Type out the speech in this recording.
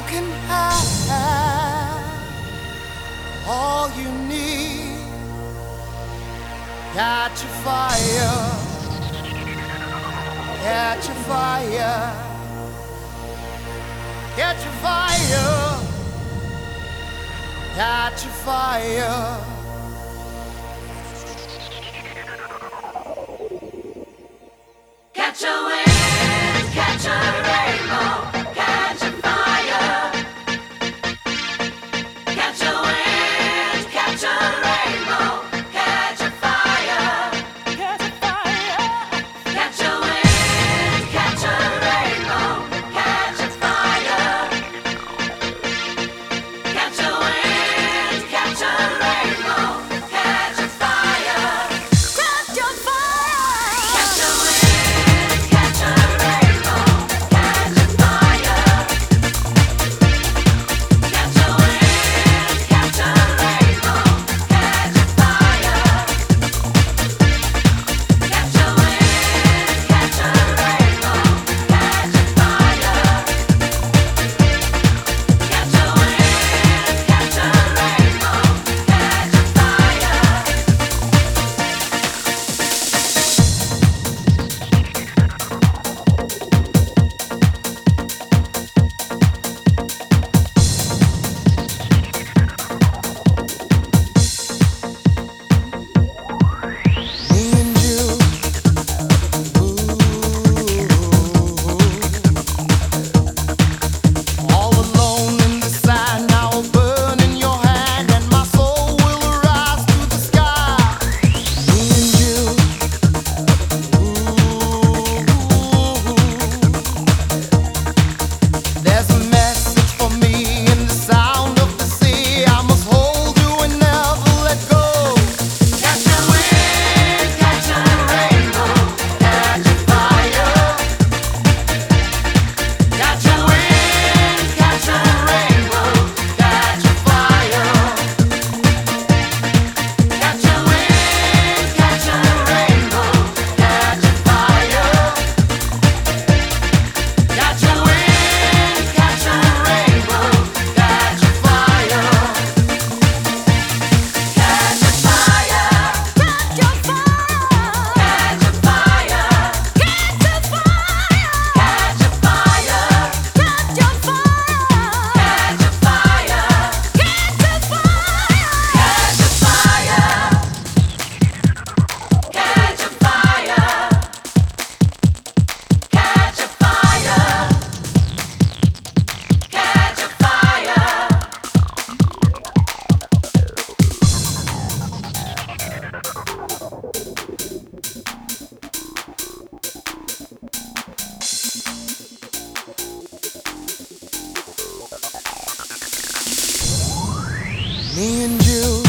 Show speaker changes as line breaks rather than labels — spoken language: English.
can have all you need. Catch a fire, catch a fire, catch a fire, catch a fire.
Catch a wind, catch a rainbow, catch a fire. Catch a wind, catch a rainbow, catch a fire. Catch a fire. Catch a wind, catch a rainbow, catch a fire. Catch a wind, catch a rainbow, catch a fire. Catch a fire. Catch a wind, catch a rainbow, catch a fire. Catch a wind, catch a rainbow, catch a fire. Catch a wind, catch a rainbow, catch a fire. Catch a wind, catch a rainbow, catch a fire.
Me and you, all alone in the sand, now I'll burn in your hand, and my soul will rise to the sky. Me and you, there's a message for me in the sound of the sea. I must hold you and never let go. Catch a wind, catch a rainbow, catch a fire. Catch a wind, catch a rainbow, catch a fire. Catch a wind, catch a rainbow, catch a fire. Catch a wind, catch a rainbow, catch a fire.
Catch a fire, catch a fire, catch a fire, catch a fire, catch a fire, catch a fire, catch a fire, catch a fire, catch a fire, catch a fire, catch a fire, catch a fire.
Me and you.